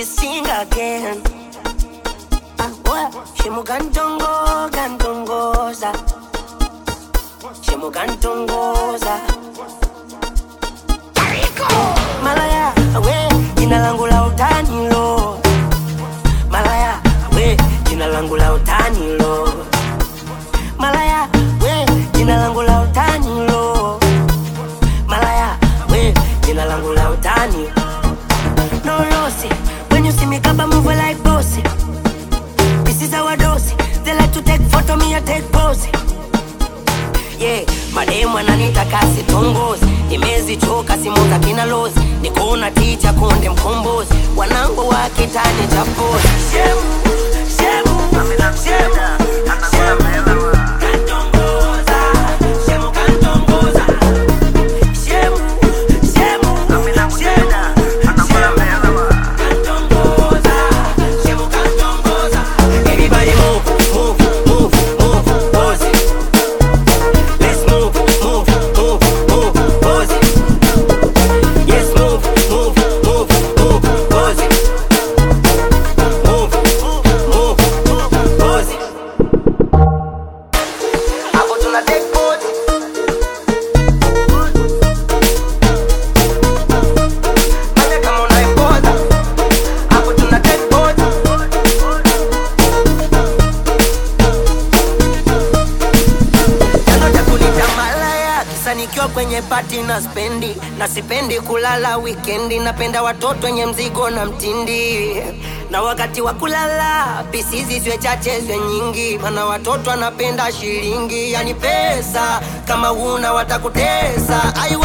sing again. Shimugantongo, gantongoza. Shimugantongoza. Malaya, we, jina langu la utani lo. Malaya, we, jina langu la utani lo. Malaya, we, jina langu la utani lo. Malaya, we, jina langu la utani. No lossy, when you see me come move like bossy. This is our dose. They like to take photo, me I take pose. Yeah, mademu ananitaka sitongozi. Nimezichoka simu za kina lozi. Nikona ticha konde mkombozi. Wanangu wa kitani cha pozi. Shemu, shemu, shemu, shemu. Kantongoza, shemu kantongoza. Shemu, shemu, shemu. Kantongoza, shemu kantongoza. Everybody move, move, move, move, pose it. Let's move, move, move, move, pose it. Yes, move, move, move, move, pose it. Move, move, move, move, pose it. Hapo tuna take pose. Mane kama unaipoza. Hapo tuna take pose. Chanzo cha kunita malaya kisa nikiwa kwenye party na spendi. Na sipendi kulala weekendi. Napenda watoto wenye mzigo na mtindi. Na wakati wa kulala pisizi ziwe chache ziwe nyingi. Mana watoto wanapenda shilingi. Yani pesa kama huna watakutesa.